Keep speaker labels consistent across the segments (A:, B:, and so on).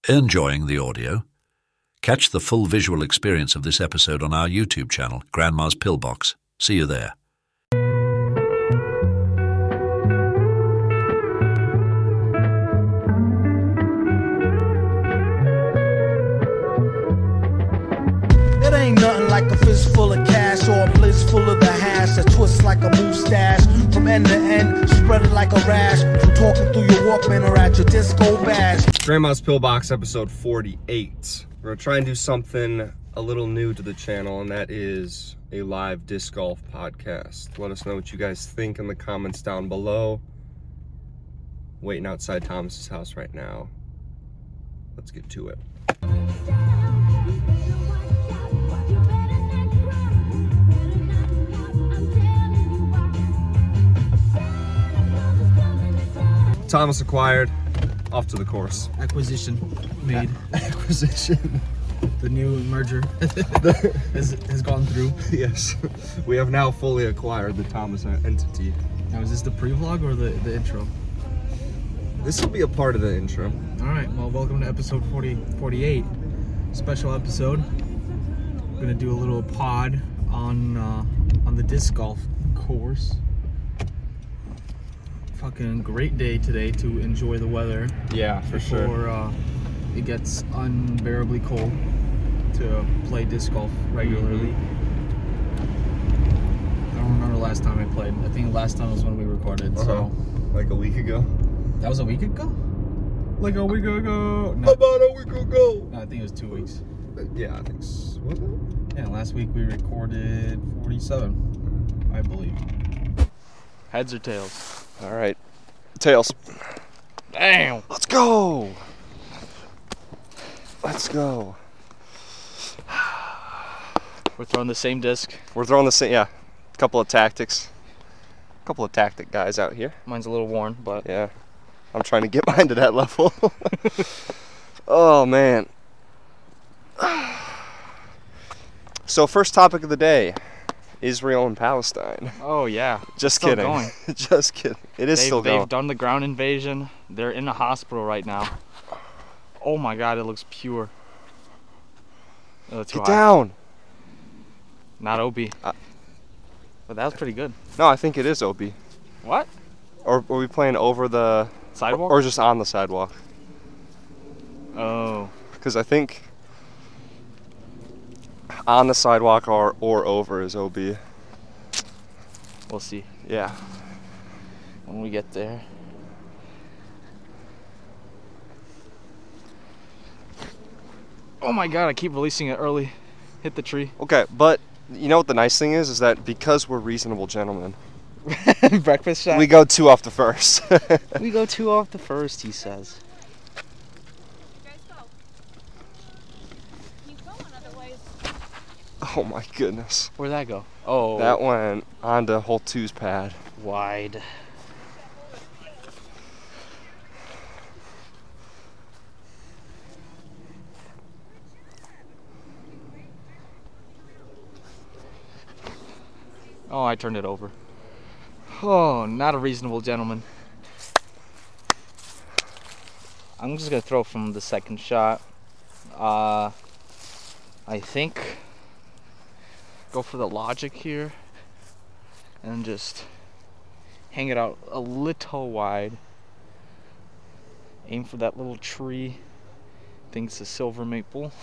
A: Enjoying the audio? Catch the full visual experience of this episode on our YouTube channel, Grandma's Pillbox. See you there.
B: It ain't nothing like a fist full of cash or a bliss full of the hash that twists like a mustache from end to end, spread it like a rash from talking through your Walkman or at your disco bash.
C: Grandma's Pillbox episode 48. We're gonna try and do something a little new to the channel, and that is a live disc golf podcast. Let us know what you guys think in the comments down below. Waiting outside Thomas's house right now. Let's get to it. Thomas acquired, off to the course.
D: Acquisition made.
C: Acquisition.
D: The new merger has gone through.
C: Yes, we have now fully acquired the Thomas entity.
D: Now, is this the pre-vlog or the intro?
C: This will be a part of the intro.
D: All right, well, welcome to episode 48. Special episode. We're gonna do a little pod on the disc golf course. Fucking great day today to enjoy the weather.
C: Yeah, for sure.
D: Before it gets unbearably cold to play disc golf regularly. I don't remember the last time I played. I think the last time was when we recorded. So
C: like a week ago.
D: that was a week ago. Like a week ago. No,
C: About a week ago.
D: no, I think it was 2 weeks.
C: Yeah, I think so. Was it?
D: Yeah, last week we recorded 47, I believe. Heads or tails?
C: All right, tails.
D: Damn.
C: Let's go. Let's go.
D: We're throwing the same disc.
C: We're throwing the same. Yeah, couple of tactic guys out here.
D: Mine's a little worn, but
C: Yeah, I'm trying to get mine to that level. Oh man. So first topic of the day, Israel and Palestine.
D: oh yeah.
C: Just
D: Still
C: kidding.
D: going.
C: Just kidding. It is still going.
D: They've done the ground invasion. They're in the hospital right now. Oh my god, it looks pure. Let's
C: Get
D: go.
C: down.
D: Not Obi. But that was pretty good.
C: No, I think it is Obi.
D: What?
C: Or are we playing over the
D: Sidewalk?
C: or just on the sidewalk?
D: Oh.
C: Because I think on the sidewalk or over is OB.
D: We'll see
C: Yeah.
D: when we get there. Oh my god, I keep releasing it early. Hit the tree.
C: Okay, but you know what the nice thing is that because we're reasonable gentlemen,
D: Breakfast shot.
C: we go 2 off the first.
D: We go 2 off the first, he says.
C: Oh my goodness.
D: Where'd that go? Oh.
C: That went onto hole 2's pad.
D: wide. Oh, I turned it over. Oh, not a reasonable gentleman. I'm just gonna throw from the second shot. I think go for the logic here and just hang it out a little wide. Aim for that little tree. I think it's a silver maple.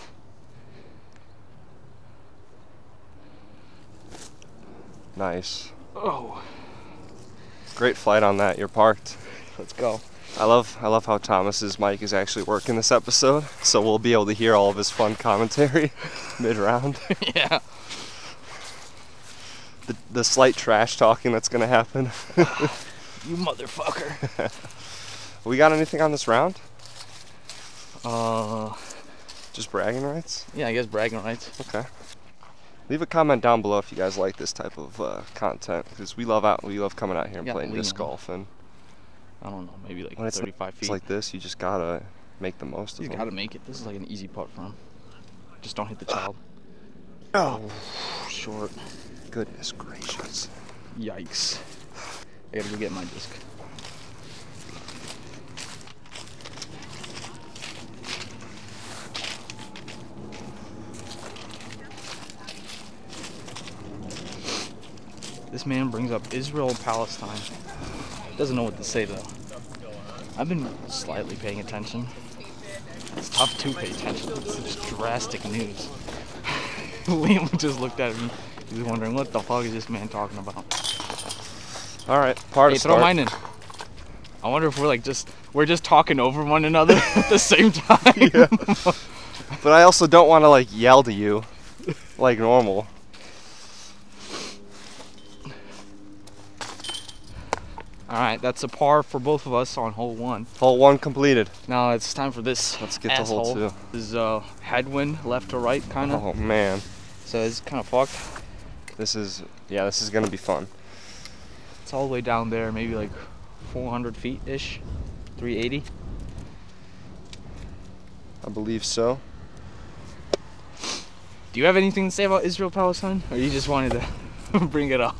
C: Nice.
D: Oh,
C: Great flight on that. You're parked.
D: let's go.
C: I love how Thomas's mic is actually working this episode, so we'll be able to hear all of his fun commentary mid-round.
D: Yeah.
C: The slight trash talking that's gonna happen.
D: You motherfucker.
C: We got anything on this round?
D: Uh,
C: Just bragging rights?
D: yeah, I guess bragging rights.
C: Okay. Leave a comment down below if you guys like this type of content, because we love coming out here and
D: Yeah,
C: playing
D: we
C: disc
D: know.
C: golf, and
D: I don't know, maybe like
C: when it's
D: 35 feet.
C: it's like this, you just gotta make the most of
D: You
C: them.
D: gotta make it. This is like an easy putt for him. Just don't hit the child.
C: Oh,
D: Short.
C: goodness gracious.
D: Yikes. I gotta go get my disc. This man brings up Israel and Palestine. Doesn't know what to say though. I've been slightly paying attention. It's tough to pay attention. It's such drastic news. Liam just looked at me. He was wondering, what the fuck is this man talking about?
C: All right, part
D: Hey,
C: of
D: throw
C: start.
D: mine in. I wonder if we're just talking over one another at the same time.
C: Yeah. But I also don't want to like yell to you like normal.
D: All right, that's a par for both of us on hole 1.
C: Hole 1 completed.
D: Now it's time for this.
C: Let's get to hole
D: asshole.
C: 2.
D: This is headwind, left to right, kind of.
C: Oh man,
D: So it's kind of fucked.
C: this is gonna be fun.
D: It's all the way down there, maybe like 400 feet ish, 380.
C: I believe so.
D: Do you have anything to say about Israel Palestine, or you just wanted to bring it up?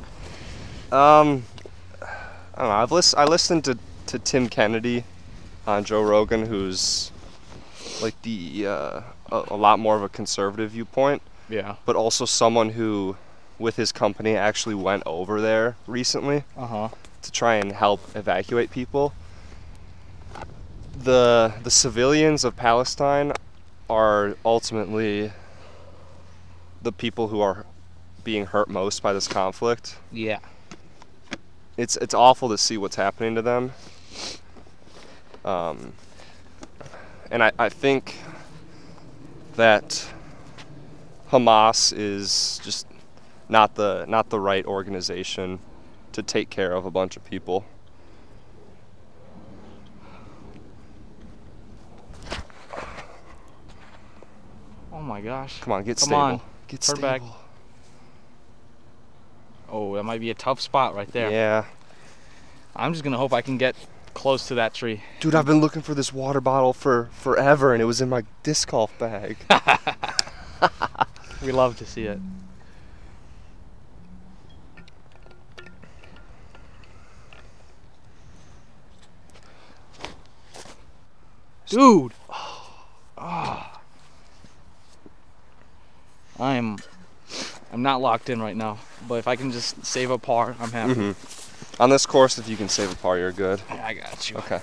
C: I don't know. I listened to Tim Kennedy on Joe Rogan, who's like a lot more of a conservative viewpoint,
D: Yeah.
C: but also someone who, with his company, actually went over there recently to try and help evacuate people. The civilians of Palestine are ultimately the people who are being hurt most by this conflict.
D: Yeah.
C: It's awful to see what's happening to them. And I think that Hamas is just not the right organization to take care of a bunch of people.
D: Oh my gosh.
C: Come on, get
D: Come
C: stable.
D: on,
C: Get
D: turn
C: stable.
D: back. Oh, that might be a tough spot right there.
C: Yeah.
D: I'm just gonna hope I can get close to that tree.
C: Dude, I've been looking for this water bottle for forever, and it was in my disc golf bag.
D: We love to see it. Dude. I'm not locked in right now, but if I can just save a par, I'm happy.
C: On this course, if you can save a par, you're good.
D: I got you.
C: Okay.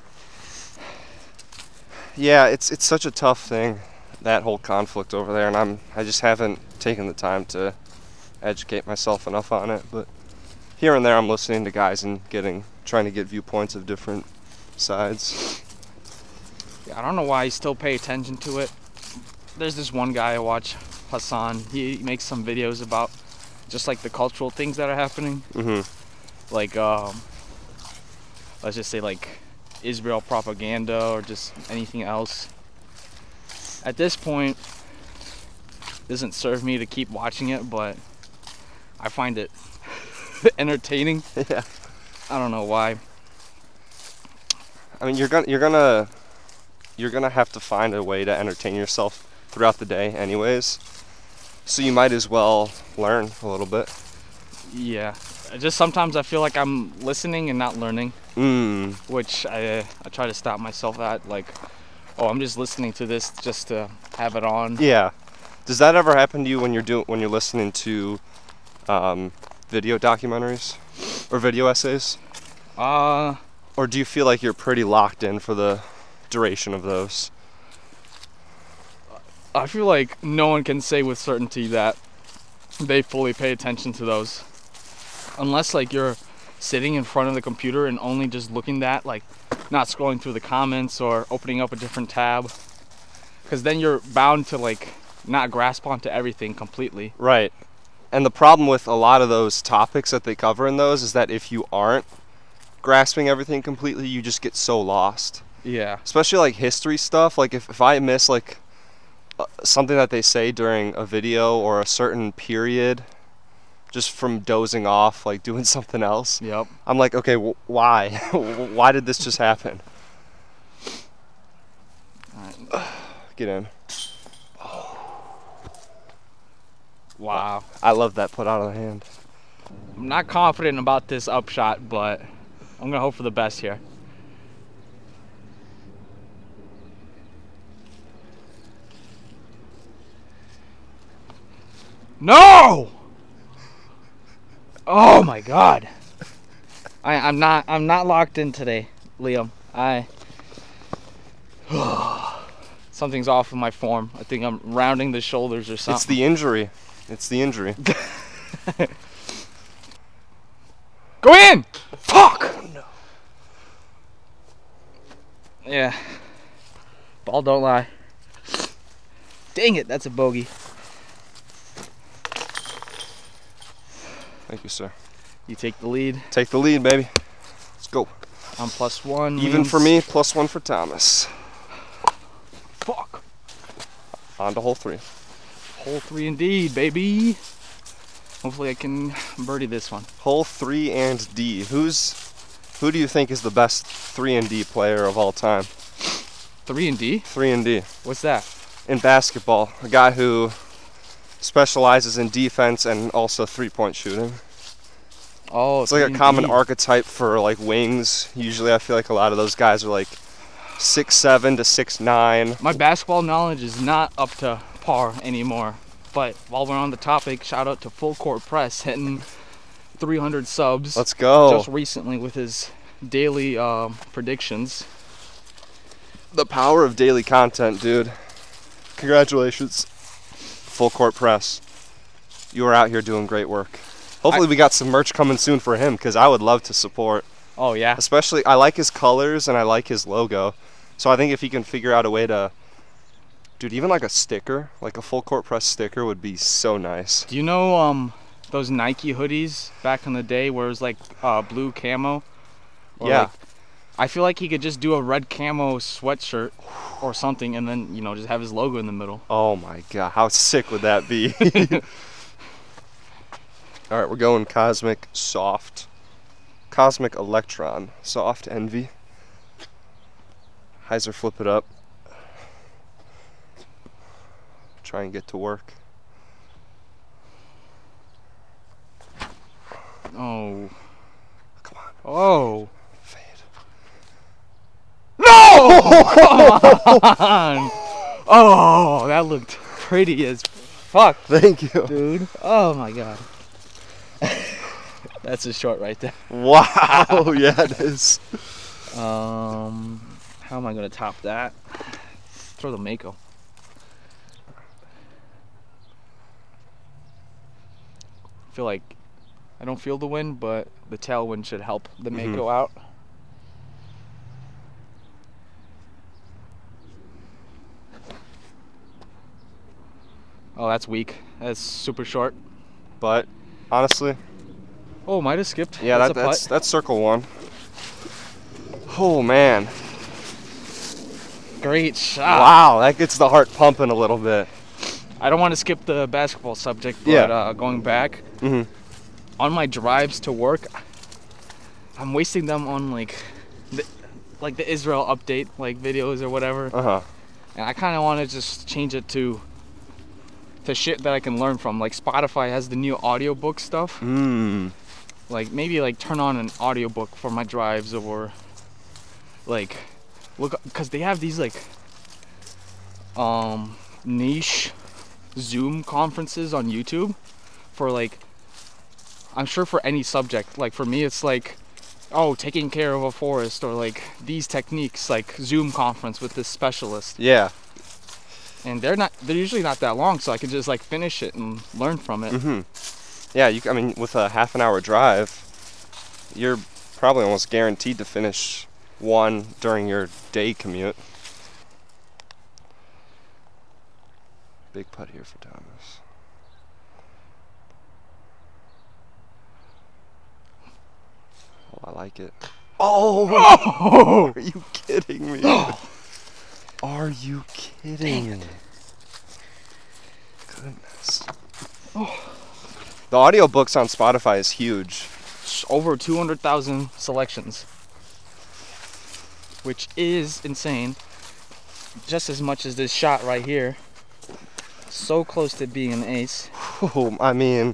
C: Yeah, it's such a tough thing, that whole conflict over there, and I just haven't taken the time to educate myself enough on it. But here and there, I'm listening to guys and trying to get viewpoints of different sides.
D: Yeah, I don't know why I still pay attention to it. There's this one guy I watch, Hassan. He makes some videos about just like the cultural things that are happening. Like, let's just say like Israel propaganda or just anything else. At this point, it doesn't serve me to keep watching it, but I find it entertaining.
C: Yeah.
D: I don't know why.
C: I mean, you're gonna have to find a way to entertain yourself throughout the day, anyways. So you might as well learn a little bit.
D: Yeah. Just sometimes I feel like I'm listening and not learning, which I try to stop myself at. Like, oh, I'm just listening to this just to have it on.
C: Yeah. Does that ever happen to you when you're listening to video documentaries or video essays? Or do you feel like you're pretty locked in for the duration of those?
D: I feel like no one can say with certainty that they fully pay attention to those. Unless like you're sitting in front of the computer and only just looking at, like, not scrolling through the comments or opening up a different tab. Because then you're bound to like not grasp onto everything completely.
C: Right. And the problem with a lot of those topics that they cover in those is that if you aren't grasping everything completely, you just get so lost.
D: Yeah.
C: Especially like history stuff. Like if I miss like something that they say during a video or a certain period, just from dozing off, like doing something else.
D: Yep.
C: I'm like, okay, why? Why did this just happen? Get in.
D: Wow.
C: I love that put out of the hand.
D: I'm not confident about this upshot, but I'm gonna hope for the best here. No! Oh my God. I'm not locked in today, Liam. Something's off with my form. I think I'm rounding the shoulders or something.
C: It's the injury. It's the injury.
D: Go in! Fuck! Oh, no. Yeah. Ball don't lie. Dang it, that's a bogey.
C: Thank you, sir.
D: You take the lead.
C: Take the lead, baby. Let's go.
D: I'm +1.
C: Even for me, +1 for Thomas.
D: Fuck.
C: On to hole 3.
D: Hole 3 indeed, baby. Hopefully I can birdie this one.
C: Hole 3 and D. Who do you think is the best 3 and D player of all time?
D: 3 and D?
C: 3 and D.
D: What's that?
C: In basketball, a guy who specializes in defense and also 3-point shooting.
D: Oh,
C: it's like a common archetype for like wings. Usually I feel like a lot of those guys are like 6'7" to 6'9".
D: My basketball knowledge is not up to par anymore. But while we're on the topic, shout out to Full Court Press hitting 300 subs.
C: Let's go.
D: Just recently with his daily predictions.
C: The power of daily content, dude. Congratulations, Full Court Press. You are out here doing great work. Hopefully we got some merch coming soon for him, because I would love to support.
D: Oh, yeah?
C: Especially, I like his colors and I like his logo. So I think if he can figure out a way to... Dude, even like a sticker, like a Full Court Press sticker would be so nice.
D: Do you know those Nike hoodies back in the day where it was like blue camo? Or
C: Yeah.
D: Like, I feel like he could just do a red camo sweatshirt or something and then, you know, just have his logo in the middle.
C: Oh my God, how sick would that be? All right, we're going Cosmic Soft. Cosmic Electron. Soft Envy. Heiser, flip it up. Try and get to work.
D: Oh.
C: Come on.
D: Oh.
C: Fade.
D: No! Come on! Oh, that looked pretty as fuck.
C: Thank you.
D: Dude. Oh my God. That's a short right there.
C: Wow, yeah it is.
D: How am I gonna top that? Throw the Mako. I feel like I don't feel the wind, but the tailwind should help the Mako out. Oh, that's weak. That's super short.
C: But honestly,
D: oh, might have skipped.
C: yeah,
D: that's
C: that's circle 1. Oh man.
D: Great shot.
C: Wow, that gets the heart pumping a little bit.
D: I don't want to skip the basketball subject, but
C: Yeah.
D: Going back, on my drives to work, I'm wasting them on like the Israel update, like videos or whatever. And I kind of want to just change it to shit that I can learn from. Like Spotify has the new audiobook stuff. Like maybe like turn on an audiobook for my drives, or like look, because they have these like niche Zoom conferences on YouTube for like, I'm sure for any subject. Like for me it's like, oh, taking care of a forest, or like these techniques, like Zoom conference with this specialist.
C: Yeah.
D: And they're usually not that long, so I can just like finish it and learn from it.
C: Yeah, I mean, with a half an hour drive, you're probably almost guaranteed to finish one during your day commute. Big putt here for Thomas. Oh, I like it. Oh! Are you kidding me? Are you kidding? Goodness. The audiobooks on Spotify is huge.
D: Over 200,000 selections, which is insane. Just as much as this shot right here. So close to being an ace.
C: Oh, I mean,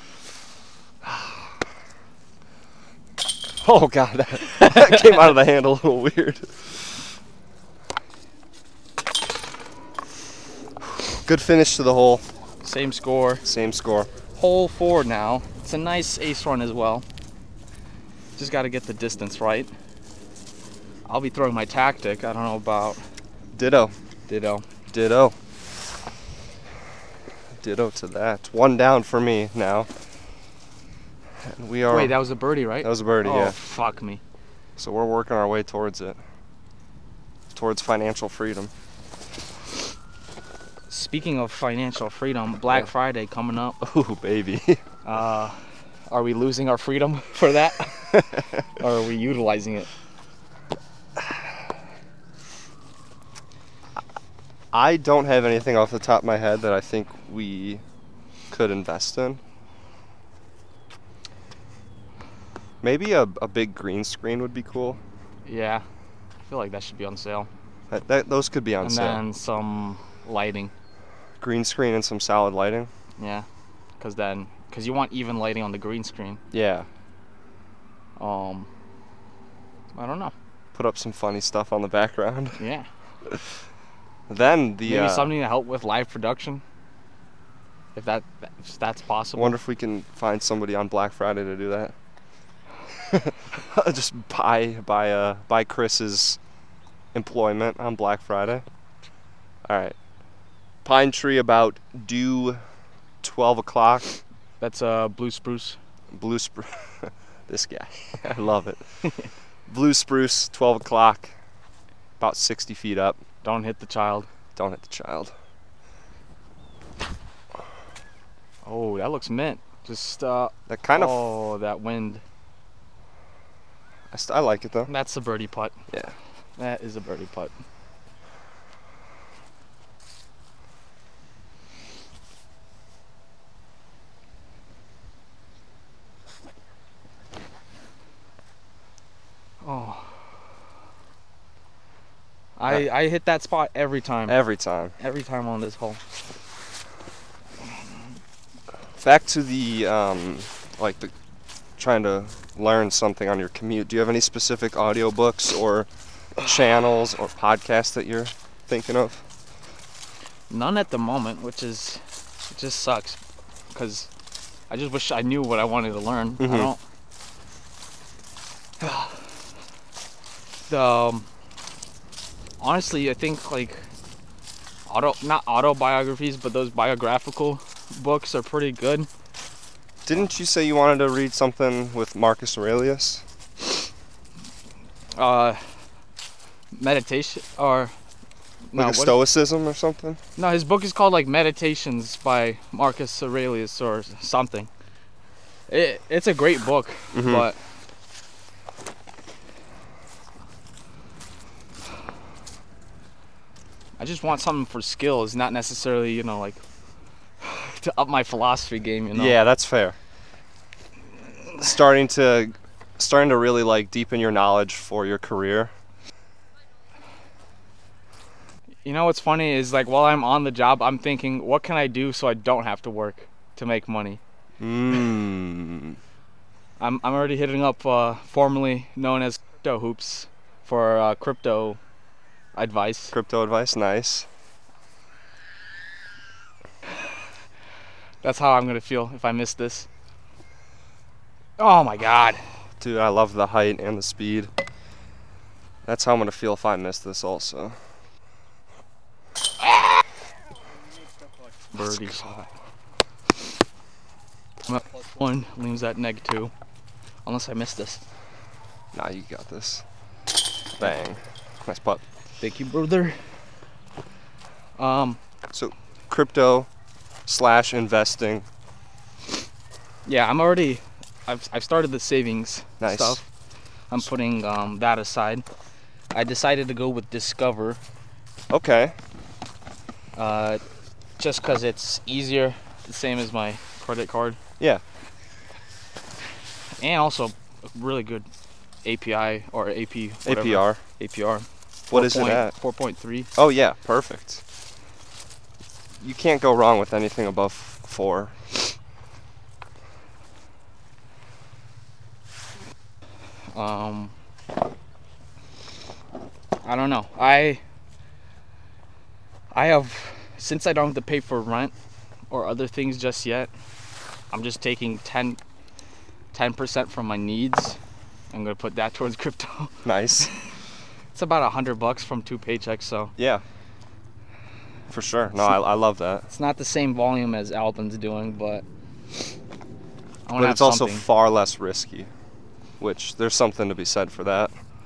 C: oh God, that came out of the hand a little weird. Good finish to the hole.
D: Same score.
C: Same score.
D: Hole 4 now. It's a nice ace run as well. Just got to get the distance right. I'll be throwing my tactic. I don't know about
C: Ditto.
D: ditto.
C: Ditto. Ditto to that. One down for me now. And we are.
D: Wait, that was a birdie, right?
C: That was a birdie,
D: oh,
C: yeah.
D: Fuck me.
C: So we're working our way towards it. Towards financial freedom.
D: Speaking of financial freedom, Black Friday coming up.
C: Ooh, baby.
D: Are we losing our freedom for that? Or are we utilizing it?
C: I don't have anything off the top of my head that I think we could invest in. Maybe a big green screen would be cool.
D: Yeah. I feel like that should be on sale.
C: Those could be on
D: And
C: sale.
D: then some lighting.
C: Green screen and some solid lighting.
D: Yeah. Because you want even lighting on the green screen.
C: Yeah.
D: I don't know.
C: Put up some funny stuff on the background.
D: Yeah.
C: Then the
D: Maybe something to help with live production. If that's possible.
C: wonder if we can find somebody on Black Friday to do that. Just buy Chris's employment on Black Friday. All right. Pine tree about due 12 o'clock.
D: That's blue spruce.
C: Blue spruce. This guy. I love it. Blue spruce, 12 o'clock. About 60 feet up.
D: Don't hit the child.
C: Don't hit the child.
D: Oh, that looks mint. Just
C: That kind of.
D: oh, that wind.
C: I like it though.
D: That's a birdie putt.
C: Yeah.
D: That is a birdie putt. Oh. I hit that spot every time.
C: Every time.
D: Every time on this hole.
C: Back to the trying to learn something on your commute. Do you have any specific audiobooks or channels or podcasts that you're thinking of?
D: None at the moment, it just sucks because I just wish I knew what I wanted to learn. I don't. Honestly, I think like not autobiographies, but those biographical books are pretty good.
C: Didn't you say you wanted to read something with Marcus Aurelius?
D: Meditation or no,
C: Like a Stoicism or something?
D: no, his book is called like Meditations by Marcus Aurelius or something. It's a great book, but I just want something for skills, not necessarily, like to up my philosophy game,
C: Yeah, that's fair. Starting to really like deepen your knowledge for your career.
D: You know what's funny is like while I'm on the job, I'm thinking, what can I do so I don't have to work to make money? I'm already hitting up formerly known as Crypto Hoops for crypto advice.
C: Crypto advice, nice.
D: That's how I'm gonna feel if I miss this. Oh my god.
C: Dude, I love the height and the speed. That's how I'm gonna feel if I miss this also.
D: Birdie shot. I'm at +1, leans at -2. Unless I miss this.
C: Nah, you got this. Bang. Nice putt.
D: Thank you, brother.
C: So, crypto / investing.
D: Yeah, I've started the savings
C: Nice.
D: stuff. I'm putting that aside. I decided to go with Discover.
C: Okay.
D: Just because it's easier, the same as my credit card.
C: Yeah.
D: And also a really good API or AP. Whatever.
C: APR.
D: APR.
C: What is it at?
D: 4.3.
C: Oh yeah, perfect. You can't go wrong with anything above 4.
D: I don't know. I have, since I don't have to pay for rent or other things just yet, I'm just taking 10% from my needs. I'm gonna put that towards crypto.
C: Nice.
D: It's about $100 from 2 paychecks, so
C: Yeah. For sure. No, I love that.
D: it's not the same volume as Alden's doing, but I want
C: But
D: to have
C: it's also
D: something.
C: far less risky, which there's something to be said for that.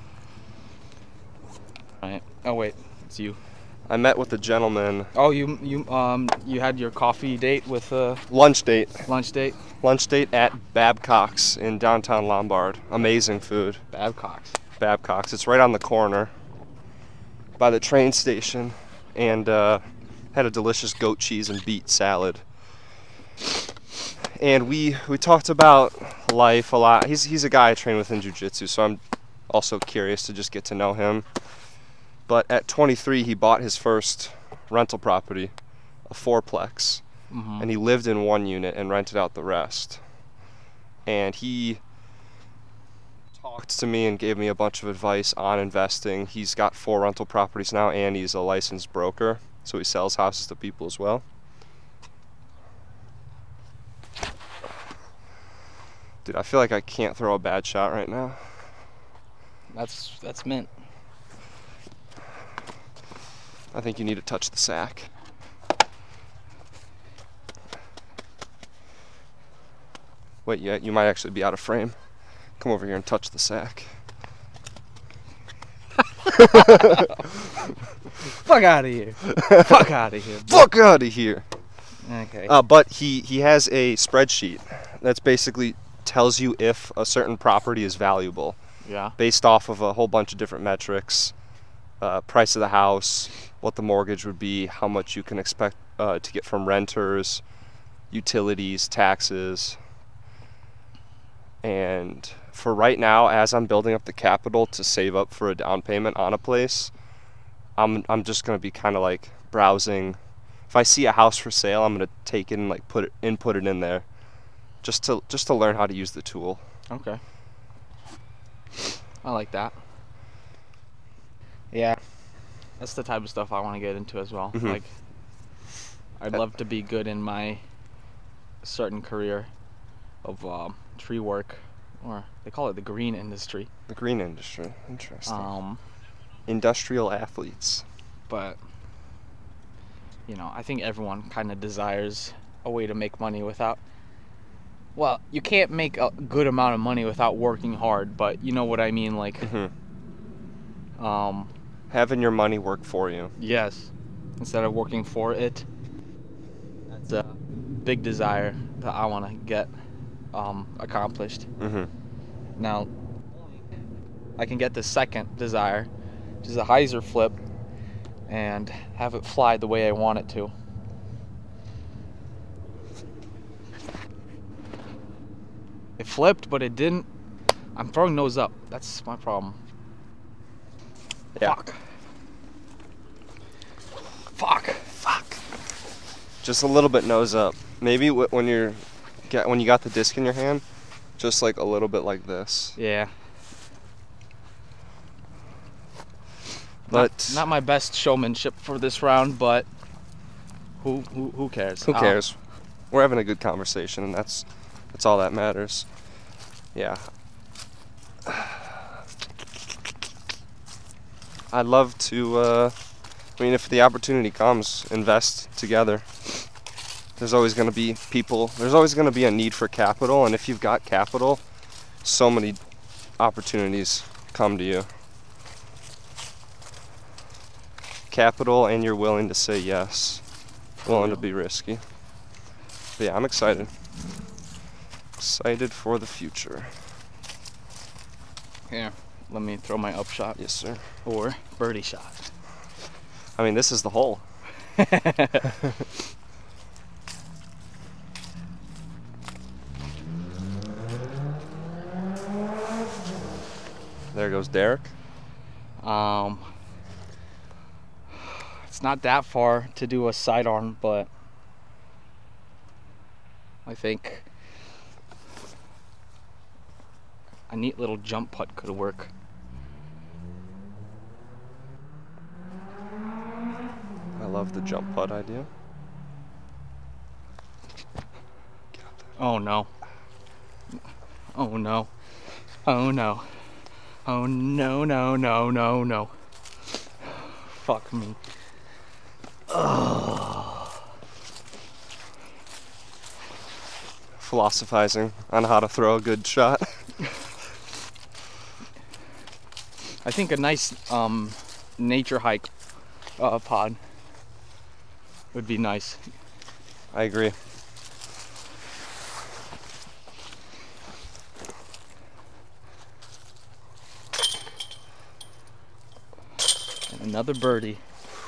D: Right. Oh wait, it's you.
C: I met with a gentleman,
D: Oh, you had your coffee date with
C: lunch date
D: lunch date.
C: at Babcock's in downtown Lombard. Amazing food.
D: Babcock's.
C: Babcock's. It's right on the corner by the train station, and had a delicious goat cheese and beet salad. And we talked about life a lot. He's a guy I train with in jiu-jitsu, so I'm also curious to just get to know him. But at 23, he bought his first rental property, a fourplex, and he lived in one unit and rented out the rest. And he talked to me and gave me a bunch of advice on investing. He's got 4 rental properties now, and he's a licensed broker, so he sells houses to people as well. Dude, I feel like I can't throw a bad shot right now.
D: That's mint.
C: I think you need to touch the sack. Wait, you might actually be out of frame. Come over here and touch the sack.
D: Fuck out of here. Fuck out of here.
C: Fuck out of here!
D: Okay.
C: But he has a spreadsheet that's basically tells you if a certain property is valuable
D: Yeah.
C: based off of a whole bunch of different metrics. Price of the house, what the mortgage would be, how much you can expect to get from renters, utilities, taxes. And for right now, as I'm building up the capital to save up for a down payment on a place, I'm just gonna be kind of like browsing. If I see a house for sale, I'm gonna take it and like put it in there, just to learn how to use the tool.
D: Okay. I like that. Yeah. That's the type of stuff I want to get into as well.
C: Mhm.
D: Like, I'd love to be good in my certain career of tree work, or they call it the green industry.
C: The green industry, interesting.
D: Um,
C: Industrial athletes.
D: but I think everyone kind of desires a way to make money without. Well, you can't make a good amount of money without working hard, but you know what I mean. Like,
C: Having your money work for you.
D: yes, instead of working for it. That's a big desire that I want to get accomplished. Now, I can get the second desire, which is a hyzer flip, and have it fly the way I want it to. It flipped, but it didn't. I'm throwing nose up. That's my problem.
C: Yeah.
D: Fuck.
C: Just a little bit nose up. Maybe when you got the disc in your hand, just like a little bit like this.
D: Yeah.
C: But
D: Not my best showmanship for this round, but who cares?
C: who cares? We're having a good conversation, and that's all that matters. Yeah. I'd love to, if the opportunity comes, invest together. There's always going to be people, there's always going to be a need for capital, and if you've got capital, so many opportunities come to you. Capital, and you're willing to say yes, willing to be risky. But yeah, I'm excited. Excited for the future.
D: Here, let me throw my up shot.
C: Yes, sir.
D: Or birdie shot.
C: I mean, this is the hole. There goes Derek.
D: It's not that far to do a sidearm, but I think a neat little jump putt could work.
C: I love the jump putt idea.
D: Oh no. Oh no. Oh no. Oh no, no, no, no, no. Fuck me.
C: Philosophizing on how to throw a good shot.
D: I think a nice nature hike pod would be nice.
C: I agree.
D: And another birdie.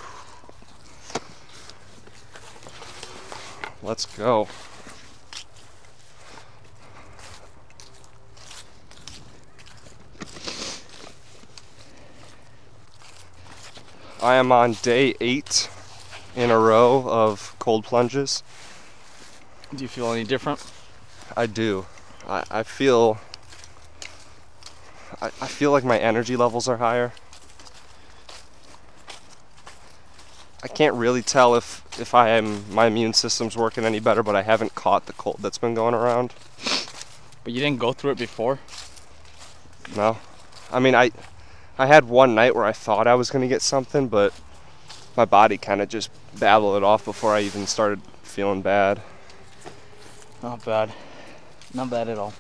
C: Let's go. I am on day 8 in a row of cold plunges.
D: Do you feel any different?
C: I do. I feel like my energy levels are higher. I can't really tell if my immune system's working any better, but I haven't caught the cold that's been going around.
D: But you didn't go through it before?
C: No. I mean, I had one night where I thought I was going to get something, but my body kind of just battled it off before I even started feeling bad.
D: Not bad. Not bad at all.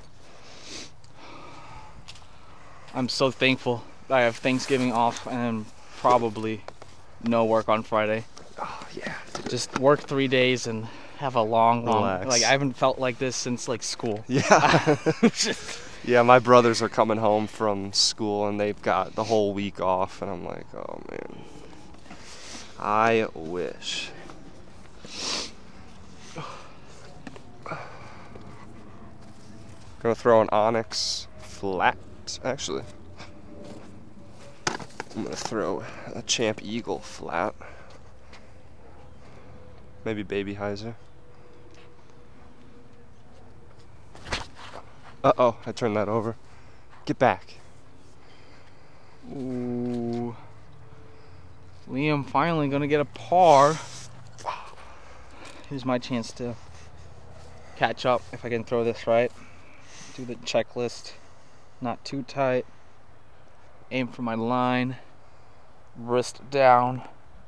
D: I'm so thankful that I have Thanksgiving off and probably no work on Friday.
C: Oh, yeah.
D: Just work 3 days and have a long,
C: Relax.
D: like I haven't felt like this since like school.
C: Yeah. Yeah, my brothers are coming home from school and they've got the whole week off, and I'm like, oh man, I wish. Gonna throw an Onyx flat, actually. I'm gonna throw a Champ Eagle flat. Maybe Baby Heiser. Uh-oh, I turned that over. Get back.
D: Ooh. Liam finally gonna get a par. Here's my chance to catch up if I can throw this right. Do the checklist. Not too tight. Aim for my line. Wrist down.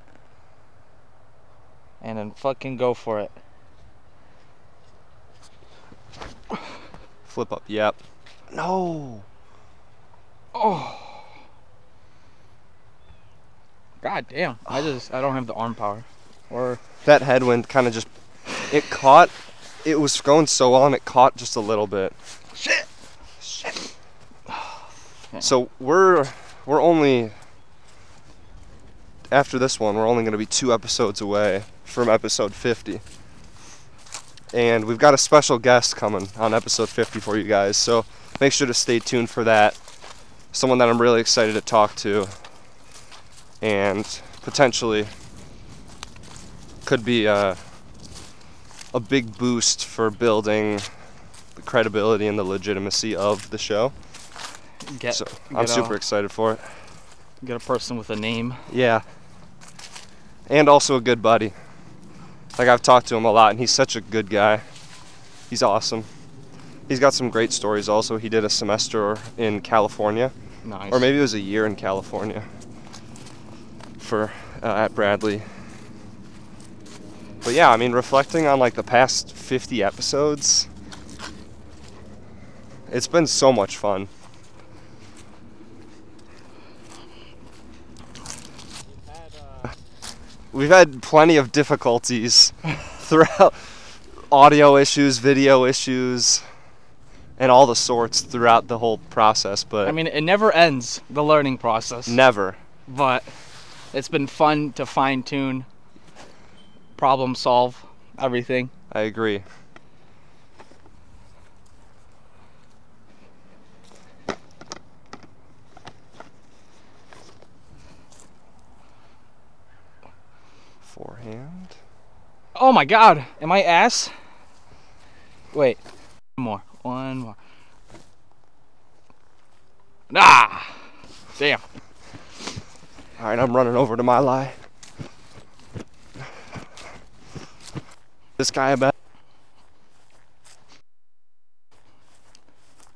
D: And then fucking go for it.
C: Flip up, yep. No!
D: Oh. God damn. I don't have the arm power. Or
C: That headwind kind of just, it caught, it was going so on, it caught just a little bit.
D: shit.
C: So we're only, after this one, we're only going to be 2 episodes away from episode 50. And we've got a special guest coming on episode 50 for you guys, so make sure to stay tuned for that. Someone that I'm really excited to talk to, and potentially could be a big boost for building the credibility and the legitimacy of the show. So I'm super excited for it.
D: Get a person with a name.
C: Yeah. And also a good buddy. Like, I've talked to him a lot, and he's such a good guy. He's awesome. He's got some great stories also. He did a semester in California.
D: Nice.
C: Or maybe it was a year in California at Bradley. But yeah, I mean, reflecting on like the past 50 episodes, it's been so much fun. We've had plenty of difficulties throughout, audio issues, video issues, and all the sorts throughout the whole process, but
D: I mean, it never ends, the learning process.
C: never.
D: But it's been fun to fine-tune, problem solve, everything.
C: I agree. Forehand.
D: Oh my god, am I ass? Wait, one more. Ah! Damn.
C: Alright, I'm running over to my lie. This guy about.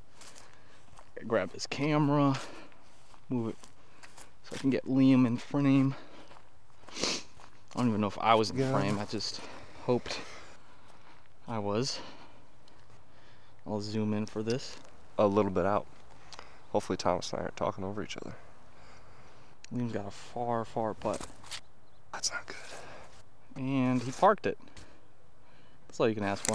D: camera. Move it so I can get Liam in frame. I don't even know if I was in frame. I just hoped I was. I'll zoom in for this.
C: A little bit out. Hopefully Thomas and I aren't talking over each other.
D: Liam's got a far putt.
C: That's not good.
D: And he parked it. That's all you can ask for.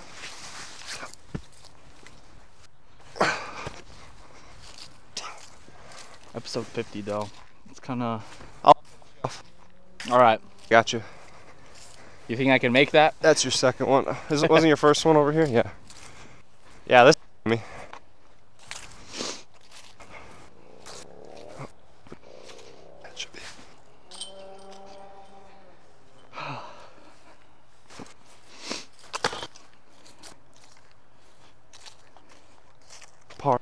D: Episode 50 though. It's kinda... Alright.
C: Gotcha.
D: You think I can make that?
C: That's your second one. Wasn't your first one over here? Yeah. Yeah, this me. That should be. Par.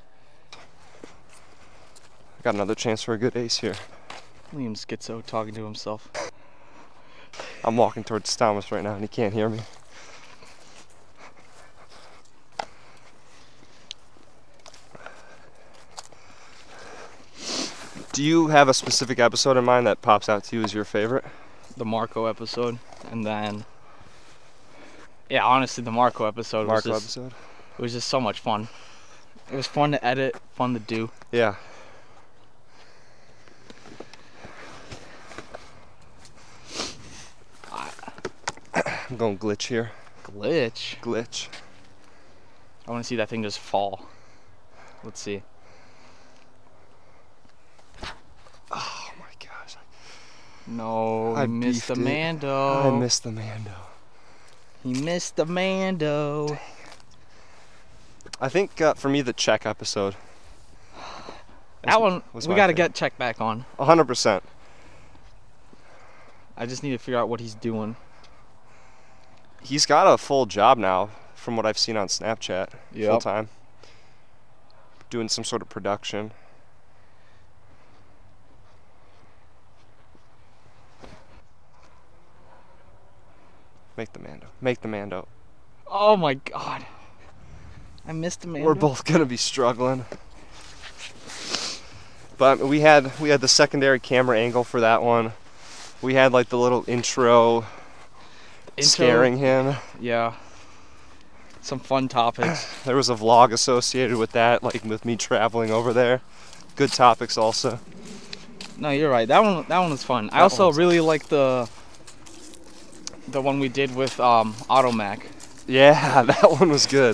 C: I got another chance for a good ace here.
D: Liam Schizo talking to himself.
C: I'm walking towards Thomas right now and he can't hear me. Do you have a specific episode in mind that pops out to you as your favorite?
D: The Marco episode, and then... Yeah, honestly, the Marco episode was just so much fun. It was fun to edit, fun to do.
C: Yeah. I'm going glitch here.
D: Glitch?
C: Glitch.
D: I want to see that thing just fall. Let's see.
C: Oh my gosh.
D: No,
C: I
D: he missed the
C: beefed it.
D: Mando.
C: I missed the Mando.
D: He missed the Mando.
C: I think for me the check episode.
D: That one,
C: was
D: we
C: my
D: got to
C: favorite.
D: get checked back on.
C: 100%.
D: I just need to figure out what he's doing.
C: He's got a full job now, from what I've seen on Snapchat.
D: Yep.
C: Full time. Doing some sort of production. Make the Mando. Make the Mando.
D: Oh my god. I missed the Mando.
C: We're both gonna be struggling. But we had the secondary camera angle for that one. We had like the little intro. Scaring him.
D: Yeah. Some fun topics.
C: There was a vlog associated with that, like with me traveling over there. Good topics also.
D: No, you're right. That one was fun. I
C: That
D: also
C: one's-
D: really like the one we did with Automac.
C: Yeah, that one was good.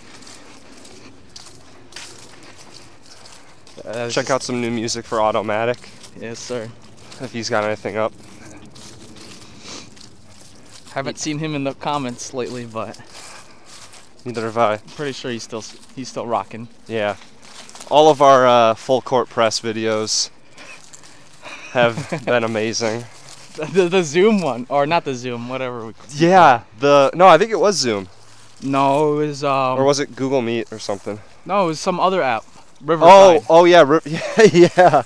C: Check out some new music for Automatic
D: Yes, sir.
C: if he's got anything up.
D: Haven't seen him in the comments lately, but
C: Neither have I.
D: I'm pretty sure he's still rocking.
C: Yeah. All of our full court press videos have been amazing.
D: The Zoom one, or not the Zoom, whatever.
C: Yeah, no, I think it was Zoom.
D: No, it was
C: Or was it Google Meet or something?
D: no, it was some other app. Riverside.
C: Oh yeah, yeah.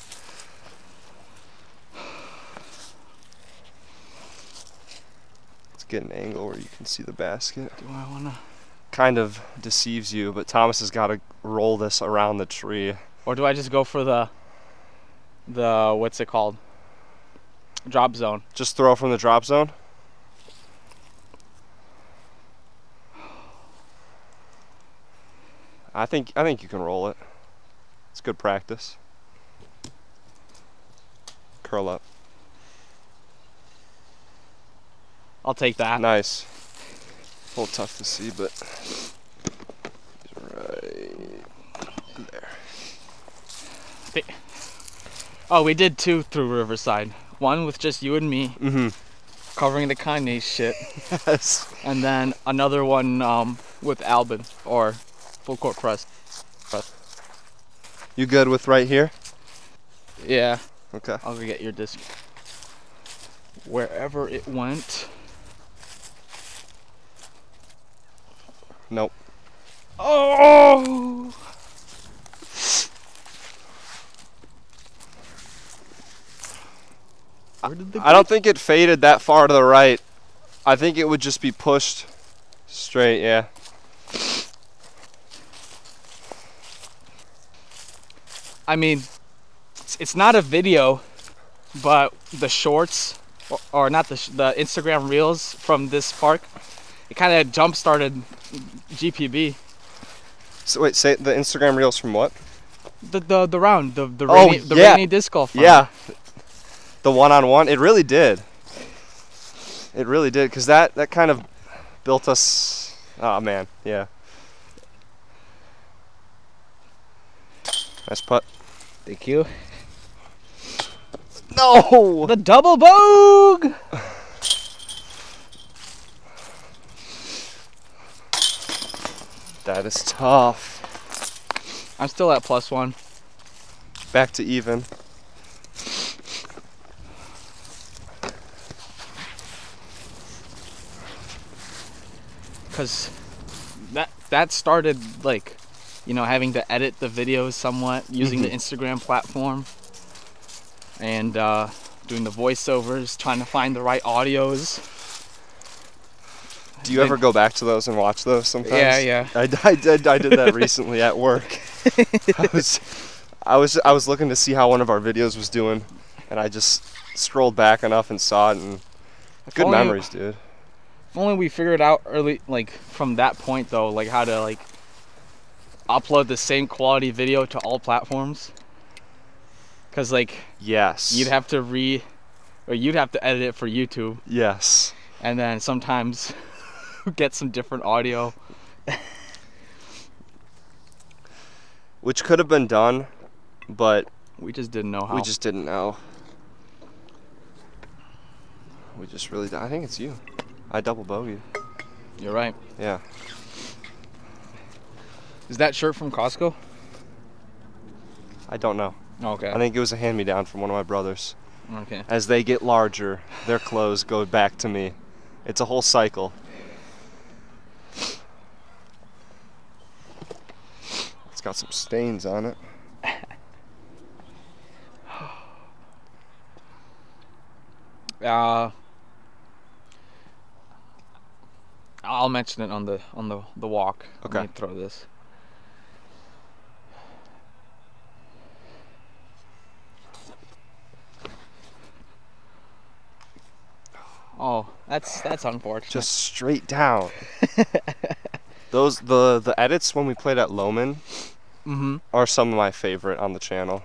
C: Let's get an angle where you can see the basket.
D: Do I wanna?
C: Kind of deceives you, but Thomas has got to roll this around the tree.
D: Or do I just go for the what's it called? Drop zone.
C: Just throw from the drop zone. I think you can roll it. It's good practice. Curl up.
D: I'll take that.
C: Nice. A little tough to see, but right there.
D: Oh, we did two through Riverside. One with just you and me covering the Kanye shit,
C: Yes.
D: and then another one with Albin or Full Court Press.
C: You good with right here?
D: Yeah.
C: Okay.
D: I'll go get your disc. Wherever it went.
C: Nope.
D: Oh! Where did the
C: I don't think it faded that far to the right. I think it would just be pushed straight, yeah.
D: I mean, it's not a video, but the shorts, or not the Instagram reels from this park, it kind of jump started GPB.
C: So wait, say the Instagram reels from what?
D: The round, the
C: yeah.
D: rainy disc golf round.
C: Yeah. The one-on-one, it really did. It really did, because that kind of built us. Oh man, yeah. Nice putt.
D: Thank you.
C: No!
D: The double bogue!
C: That is tough.
D: I'm still at +1.
C: Back to even.
D: Because that started, like, you know, having to edit the videos somewhat, using the Instagram platform, and doing the voiceovers, trying to find the right audios.
C: Do you ever go back to those and watch those sometimes?
D: Yeah.
C: I did that recently at work. I was looking to see how one of our videos was doing, and I just scrolled back enough and saw it, and good memories, dude.
D: If only we figured out early, like, from that point though, like how to like upload the same quality video to all platforms. Cause like,
C: yes,
D: you'd have to edit it for YouTube.
C: Yes.
D: And then sometimes get some different audio.
C: Which could have been done, but
D: we just didn't know how.
C: We just didn't know. We just really. I think it's you. I double bogeyed.
D: You're right.
C: Yeah.
D: Is that shirt from Costco?
C: I don't know.
D: Okay.
C: I think it was a hand-me-down from one of my brothers.
D: Okay.
C: As they get larger, their clothes go back to me. It's a whole cycle. It's got some stains on it.
D: I'll mention it on the walk.
C: Okay.
D: Let me throw this. Oh, that's unfortunate.
C: Just straight down. Those the edits when we played at Lohman are some of my favorite on the channel.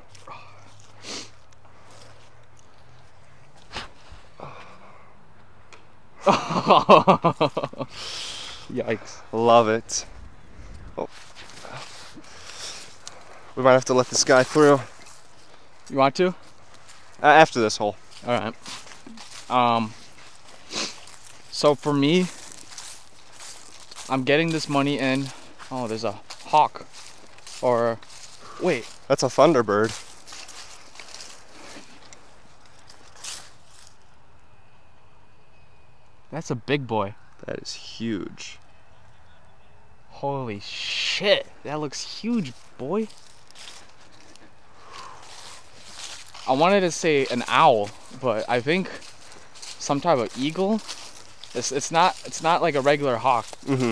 D: Yikes.
C: Love it. Oh. We might have to let this guy through.
D: You want to?
C: After this hole.
D: All right. So for me, I'm getting this money in. Oh, there's a hawk. Or, wait.
C: That's a thunderbird.
D: That's a big boy.
C: That is huge.
D: Holy shit. That looks huge, boy. I wanted to say an owl, but I think some type of eagle. It's not like a regular hawk.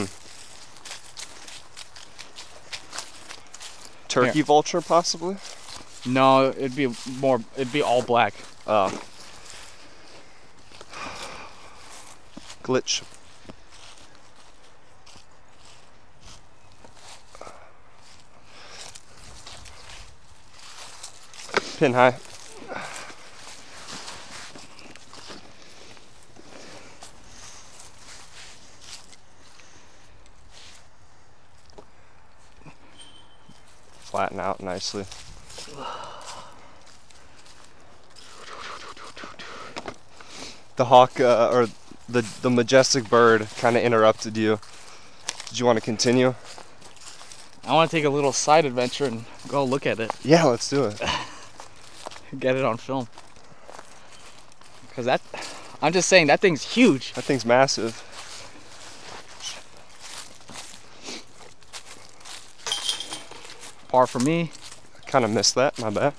C: Turkey vulture, possibly?
D: No, it'd be all black.
C: Oh. Glitch. Pin high. Flatten out nicely. The hawk, or the majestic bird, kind of interrupted you. Did you want to continue?
D: I want to take a little side adventure and go look at it.
C: Yeah, let's do it.
D: Get it on film. Because I'm just saying, that thing's huge.
C: That thing's massive.
D: Par for me.
C: I kind of missed that, my bad.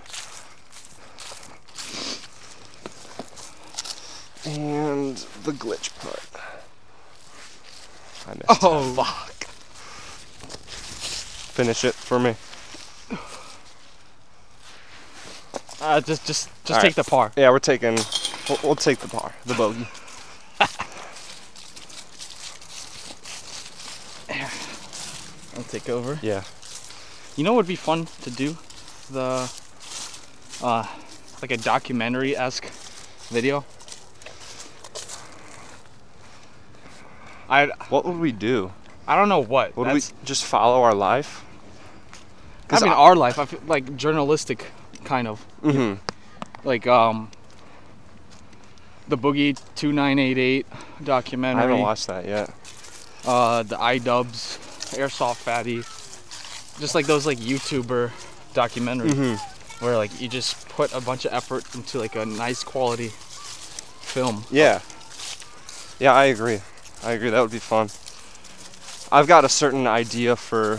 C: And the glitch putt. I missed.
D: Oh, fuck.
C: Finish it for me.
D: Just
C: All
D: take
C: right.
D: the par.
C: Yeah, we'll take the par, the bogey.
D: I'll take over.
C: Yeah.
D: You know what would be fun to do? The like a documentary-esque video.
C: What would we do?
D: I don't know what.
C: Would we just follow our life?
D: I mean, our life. I feel like journalistic, kind of.
C: Mm-hmm.
D: Like the Boogie 2988 documentary.
C: I haven't watched that yet.
D: The iDubbbz, Airsoft Fatty, just like those like YouTuber documentaries where like you just put a bunch of effort into like a nice quality film.
C: Yeah. Yeah, I agree. That would be fun. I've got a certain idea for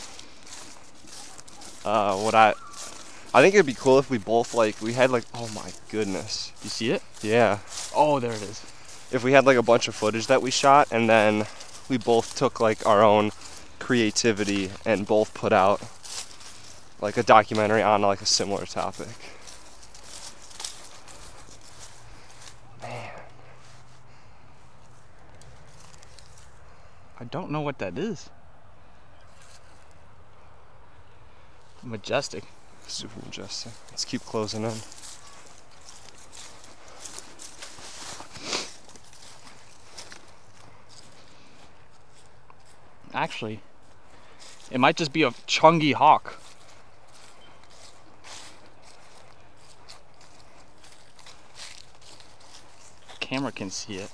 C: what I think it'd be cool if we both we had oh my goodness.
D: You see it?
C: Yeah.
D: Oh, there it is.
C: If we had a bunch of footage that we shot and then we both took our own creativity and both put out a documentary on a similar topic. Man.
D: I don't know what that is. Majestic.
C: Super majestic. Let's keep closing in.
D: Actually, it might just be a Chungi hawk. Camera can see it.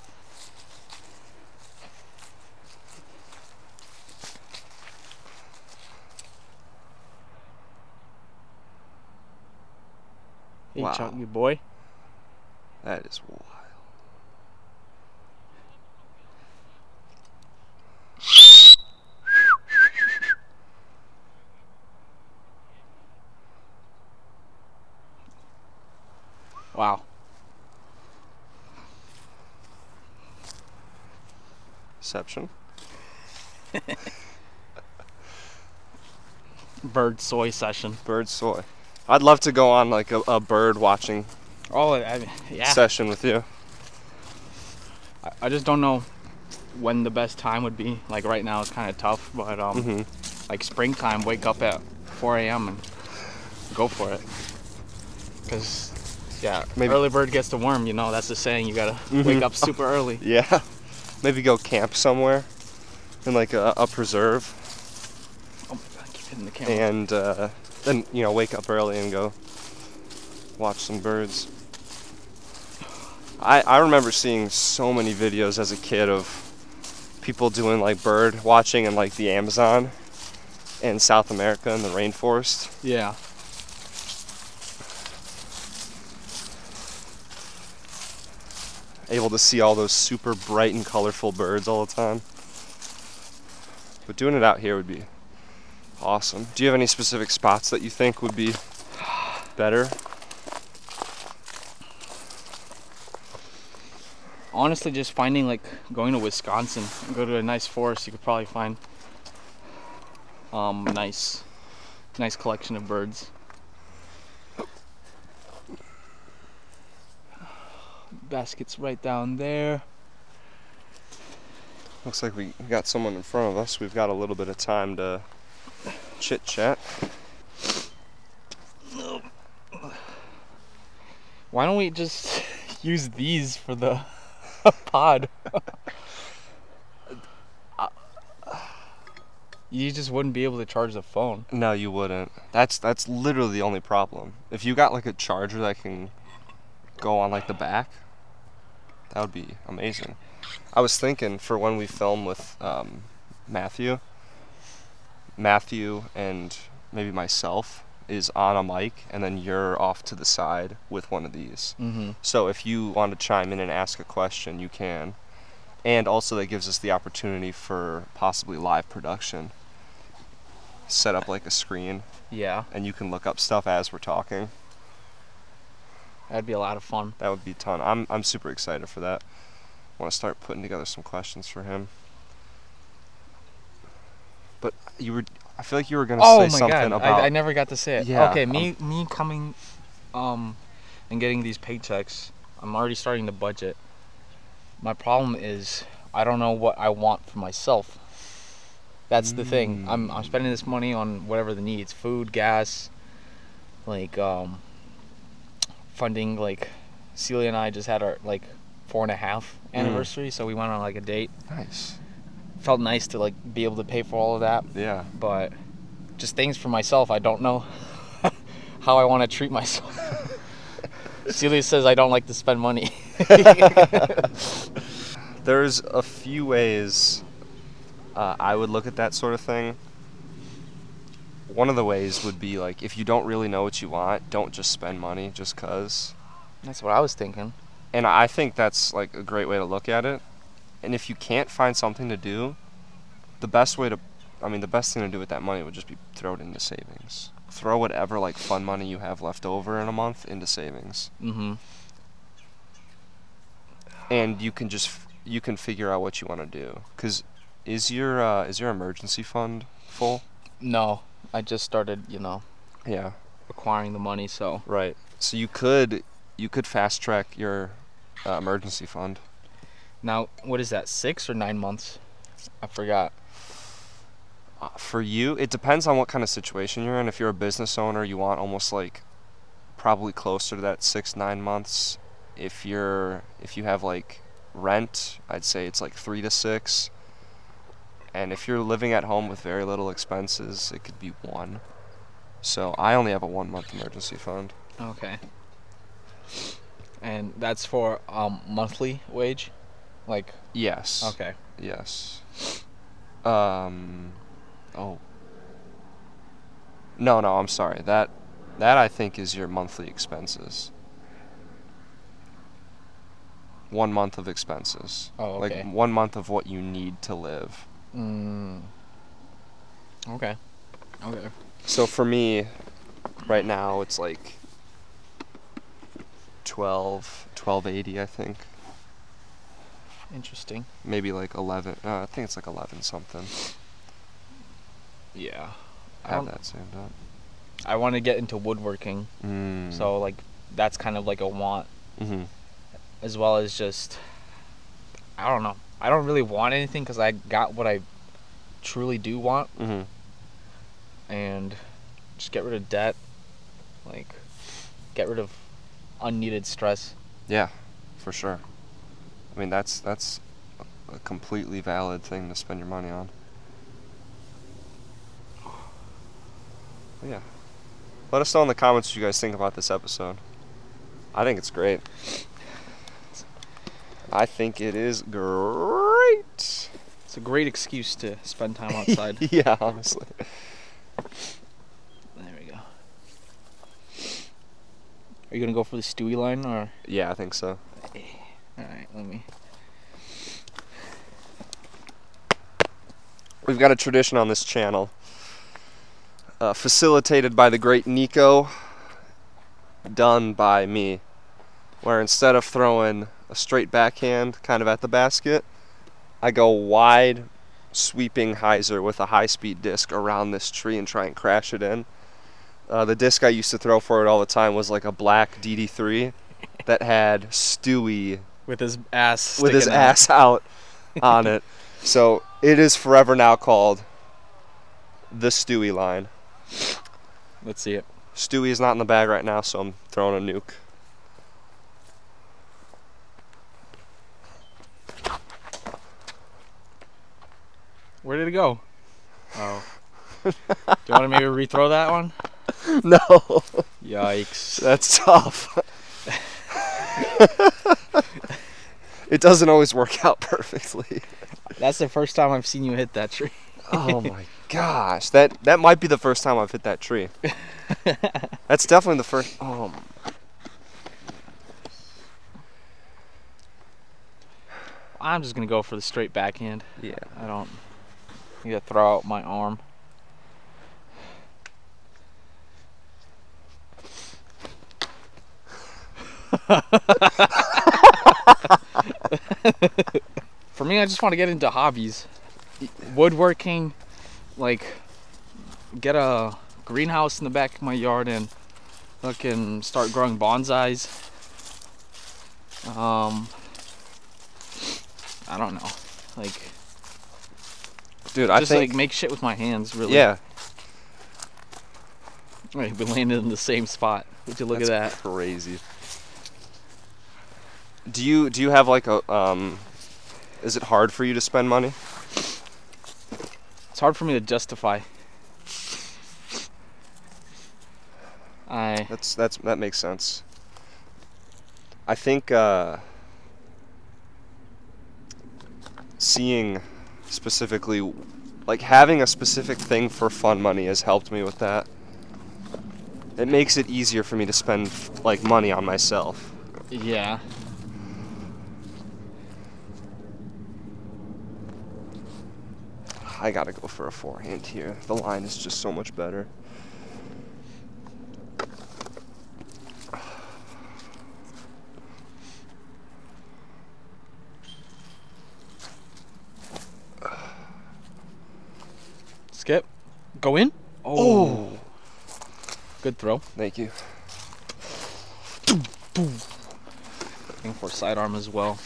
D: Hey,
C: Wow.
D: Chunky boy.
C: That is wild.
D: Wow.
C: Inception.
D: Bird soy session.
C: Bird soy. I'd love to go on a bird watching
D: Oh, yeah.
C: session with you.
D: I just don't know when the best time would be. Like right now it's kind of tough, but like springtime, wake up at 4 a.m. and go for it. Cause yeah,
C: Maybe.
D: early bird gets the worm. You know that's the saying. You gotta wake up super early.
C: Yeah. Maybe go camp somewhere in a preserve
D: Oh my god, I keep hitting the camera.
C: and then wake up early and go watch some birds. I remember seeing so many videos as a kid of people doing bird watching in the Amazon in South America in the rainforest.
D: Yeah.
C: Able to see all those super bright and colorful birds all the time. But doing it out here would be awesome. Do you have any specific spots that you think would be better?
D: Honestly, just finding going to Wisconsin, go to a nice forest, you could probably find nice collection of birds. Basket's right down there.
C: Looks like we got someone in front of us. We've got a little bit of time to chit chat.
D: Why don't we just use these for the pod? You just wouldn't be able to charge the phone.
C: No, you wouldn't. That's literally the only problem. If you got a charger that can go on the back, that would be amazing. I was thinking for when we film with Matthew and maybe myself is on a mic, and then you're off to the side with one of these.
D: Mm-hmm.
C: So if you want to chime in and ask a question, you can. And also that gives us the opportunity for possibly live production. Set up a screen,
D: Yeah,
C: and you can look up stuff as we're talking.
D: that'd be a lot of fun.
C: That would be a ton. I'm super excited for that. I want to start putting together some questions for him. But I feel like you were gonna say
D: Oh my
C: something
D: god,
C: about.
D: I never got to say it.
C: Yeah,
D: Okay, me coming and getting these paychecks, I'm already starting to budget. My problem is I don't know what I want for myself. That's the thing. I'm spending this money on whatever the needs, food, gas, like funding. Like Celia and I just had our like 4.5 anniversary, so we went on like a date.
C: Nice.
D: Felt nice to like be able to pay for all of that.
C: Yeah.
D: But just things for myself, I don't know how I want to treat myself. Celia says I don't like to spend money.
C: There's a few ways I would look at that sort of thing. One of the ways would be like, if you don't really know what you want, don't just spend money just 'cause.
D: That's what I was thinking.
C: And I think that's like a great way to look at it. And if you can't find something to do, the best thing to do with that money would just be throw it into savings. Throw whatever like fun money you have left over in a month into savings.
D: Mm-hmm.
C: And you can figure out what you want to do. 'Cause is your emergency fund full?
D: No, I just started,
C: Yeah.
D: acquiring the money, so.
C: Right. So you could fast track your emergency fund.
D: Now, what is that, 6 or 9 months? I forgot.
C: For you, it depends on what kind of situation you're in. If you're a business owner, you want almost like probably closer to that 6-9 months. If you have like rent, I'd say it's like 3 to 6. And if you're living at home with very little expenses, it could be 1. So I only have a 1-month emergency fund.
D: Okay. And that's for monthly wage? Like,
C: Yes.
D: okay.
C: Yes. Oh. No, I'm sorry. That I think is your monthly expenses. 1 month of expenses.
D: Oh, okay.
C: Like 1 month of what you need to live.
D: Okay.
C: So for me, right now it's like $12.80, I think.
D: Interesting.
C: Maybe like 11. I think it's like 11 something.
D: Yeah.
C: I have that saved up.
D: I want to get into woodworking. So, like, that's kind of like a want.
C: Mm-hmm.
D: As well as just, I don't know. I don't really want anything because I got what I truly do want.
C: Mm-hmm.
D: And just get rid of debt. Like, get rid of unneeded stress.
C: Yeah, for sure. I mean, that's a completely valid thing to spend your money on. But yeah. Let us know in the comments what you guys think about this episode. I think it's great. I think it is great.
D: It's a great excuse to spend time outside.
C: Yeah, honestly.
D: There we go. Are you going to go for the Stewie line or?
C: Yeah, I think so.
D: Alright, let me.
C: We've got a tradition on this channel, facilitated by the great Nico, done by me, where instead of throwing a straight backhand kind of at the basket, I go wide, sweeping hyzer with a high-speed disc around this tree and try and crash it in. The disc I used to throw for it all the time was like a black DD3 that had Stewie
D: with his ass
C: out on it. So it is forever now called the Stewie line.
D: Let's see it.
C: Stewie is not in the bag right now, so I'm throwing a nuke.
D: Where did it go? Oh. Do you want to maybe rethrow that one?
C: No.
D: Yikes.
C: That's tough. It doesn't always work out perfectly.
D: That's the first time I've seen you hit that tree.
C: Oh my gosh. That might be the first time I've hit that tree. That's definitely the first. Oh.
D: I'm just going to go for the straight backhand.
C: Yeah.
D: I don't need to throw out my arm. For me, I just want to get into hobbies. Woodworking, like get a greenhouse in the back of my yard and fucking start growing bonsais. I don't know. Like,
C: Dude, I
D: just
C: think...
D: like make shit with my hands, really.
C: Yeah.
D: Like, we landed in the same spot. Would you look at that?
C: Crazy. Do you have like a is it hard for you to spend money?
D: It's hard for me to justify.
C: That makes sense. I think seeing specifically, like having a specific thing for fun money has helped me with that. It makes it easier for me to spend like money on myself.
D: Yeah.
C: I gotta go for a forehand here. The line is just so much better.
D: Skip. Go in.
C: Oh.
D: Good throw.
C: Thank you.
D: Looking for sidearm as well.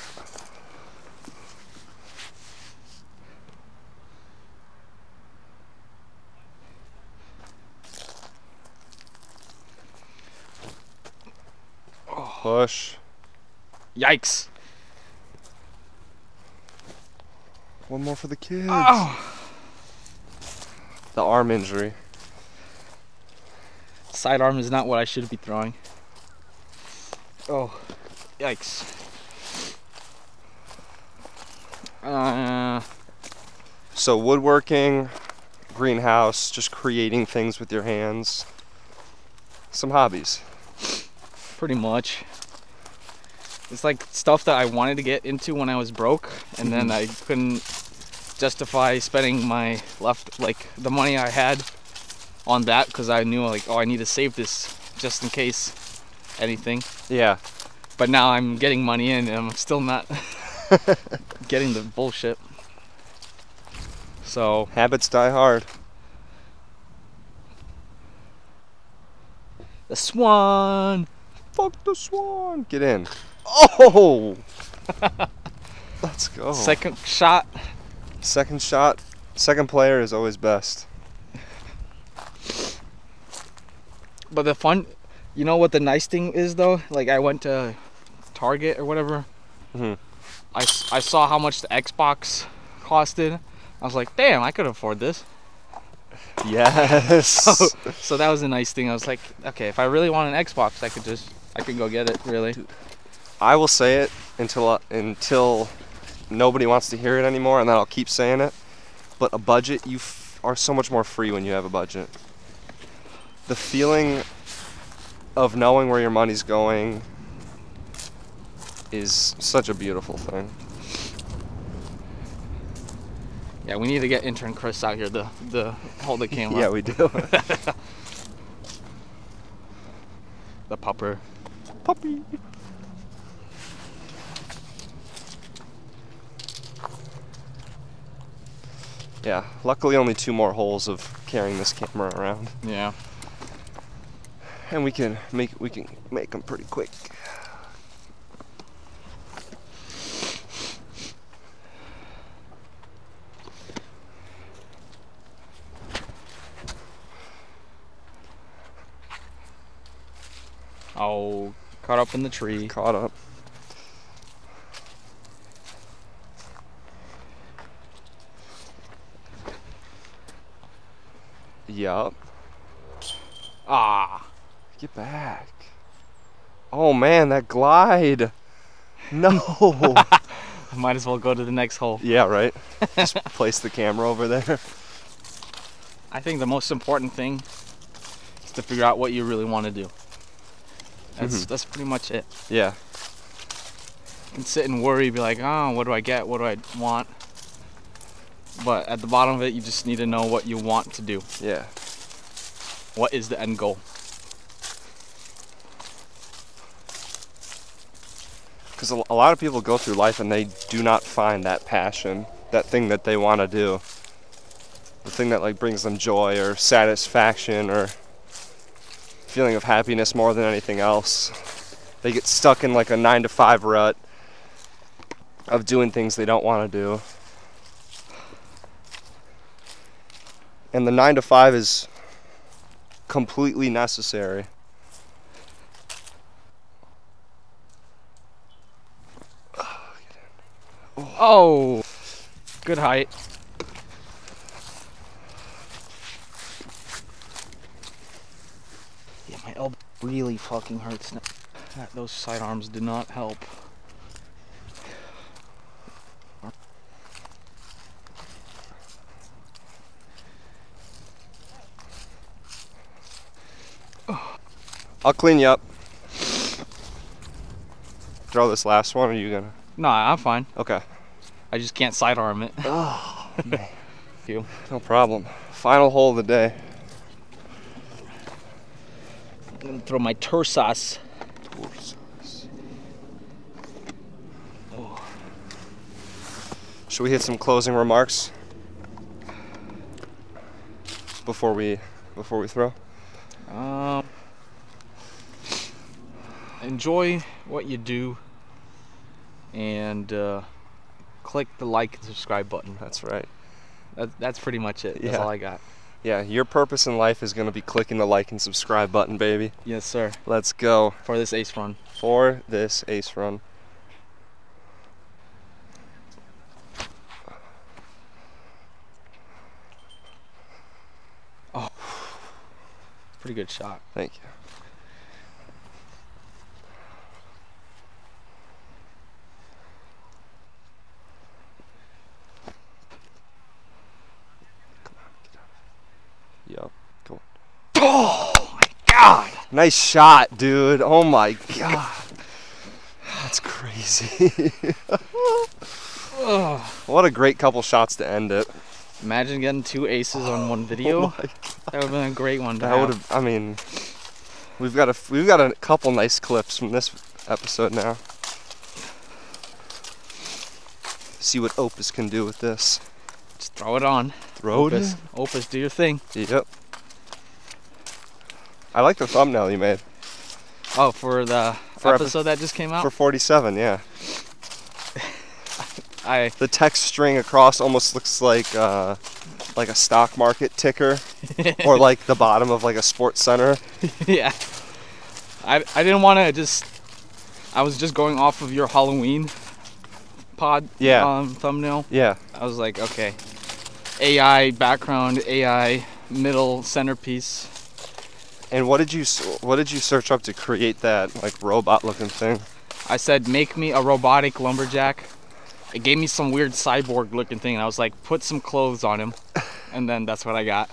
C: Push.
D: Yikes.
C: One more for the kids.
D: Oh.
C: The arm injury.
D: Sidearm is not what I should be throwing. Oh. Yikes.
C: So woodworking, greenhouse, just creating things with your hands. Some hobbies.
D: Pretty much. It's like stuff that I wanted to get into when I was broke, and then I couldn't justify spending my the money I had on that, because I knew like, oh, I need to save this just in case anything.
C: Yeah.
D: But now I'm getting money in and I'm still not getting the bullshit. So
C: Habits die hard.
D: the swan.
C: Fuck the swan. Get in. Oh! Let's go.
D: Second shot.
C: Second shot. Second player is always best.
D: But the fun, you know what the nice thing is though? Like, I went to Target or whatever.
C: Mhm.
D: I saw how much the Xbox costed. I was like, damn, I could afford this.
C: Yes.
D: So that was a nice thing. I was like, okay, if I really want an Xbox, I could go get it, really.
C: I will say it until nobody wants to hear it anymore, and then I'll keep saying it. But a budget, you are so much more free when you have a budget. The feeling of knowing where your money's going is such a beautiful thing.
D: Yeah, we need to get intern Chris out here to hold the camera.
C: Yeah, we do.
D: The pupper.
C: Puppy. Yeah, luckily only 2 more holes of carrying this camera around,
D: Yeah.
C: and we can make them pretty quick.
D: Oh, caught up in the tree.
C: Caught up. Yup.
D: Ah.
C: Get back. Oh man, that glide. No.
D: Might as well go to the next hole.
C: Yeah, right. Just place the camera over there.
D: I think the most important thing is to figure out what you really want to do. That's pretty much it.
C: Yeah.
D: You can sit and worry, be like, oh, what do I get? What do I want? But at the bottom of it, you just need to know what you want to do.
C: Yeah.
D: What is the end goal?
C: Because a lot of people go through life and they do not find that passion, that thing that they want to do, the thing that like brings them joy or satisfaction or feeling of happiness more than anything else. They get stuck in like a 9-to-5 rut of doing things they don't want to do. And the 9-to-5 is completely necessary.
D: Oh, good height. Yeah, my elbow really fucking hurts now. Those sidearms did not help.
C: I'll clean you up. Throw this last one, or are you gonna?
D: Nah, I'm fine.
C: Okay.
D: I just can't sidearm it.
C: Oh, man.
D: You.
C: No problem. Final hole of the day.
D: I'm gonna throw my Tursas.
C: Oh. Should we hit some closing remarks before we throw?
D: Enjoy what you do, and click the like and subscribe button.
C: That's right.
D: That's pretty much it. That's
C: Yeah.
D: all I got.
C: Yeah, your purpose in life is going to be clicking the like and subscribe button, baby.
D: Yes, sir.
C: Let's go.
D: For this ace run.
C: For this ace run.
D: Oh, pretty good shot.
C: Thank you. Yup. Go on.
D: Oh my God!
C: Nice shot, dude. Oh my God. That's crazy.
D: Ugh.
C: What a great couple shots to end it.
D: Imagine getting 2 aces on one video.
C: Oh my
D: That would have been a great one to
C: That
D: have.
C: would have. I mean, we've got a couple nice clips from this episode now. See what Opus can do with this.
D: Just throw it on.
C: Throw it
D: Opus.
C: in.
D: Opus, do your thing.
C: Yep. I like the thumbnail you made
D: Oh, for the
C: For
D: episode that just came out?
C: for 47. Yeah.
D: I
C: The text string across almost looks like a stock market ticker, or like the bottom of like a sports center.
D: yeah. I didn't want to just. I was just going off of your Halloween pod thumbnail.
C: Yeah.
D: I was like, okay, AI background, AI middle centerpiece.
C: And what did you search up to create that like robot looking thing?
D: I said, make me a robotic lumberjack. It gave me some weird cyborg looking thing, and I was like, put some clothes on him, and then that's what I got.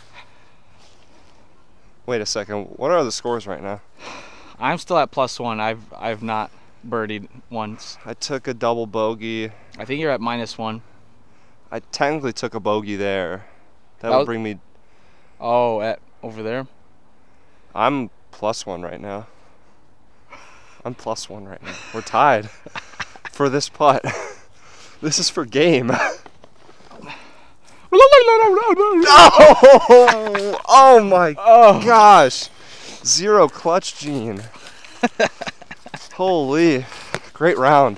C: Wait a second. What are the scores right now?
D: I'm still at +1. I've not birdied once.
C: I took a double bogey.
D: I think you're at -1.
C: I technically took a bogey there. That
D: That
C: would
D: was-
C: bring me.
D: Oh, at over there.
C: I'm +1 right now. I'm +1 right now. We're tied for this putt. This is for game. Oh, oh my gosh. Zero clutch gene. Holy. Great round.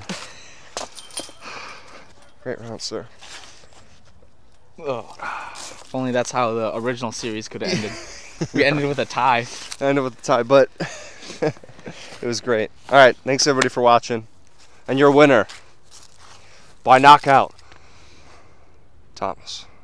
C: Great round, sir.
D: Ugh. If only that's how the original series could have ended. We ended with a tie.
C: Ended with the tie, but it was great. All right, thanks everybody for watching. And your winner by knockout, Thomas.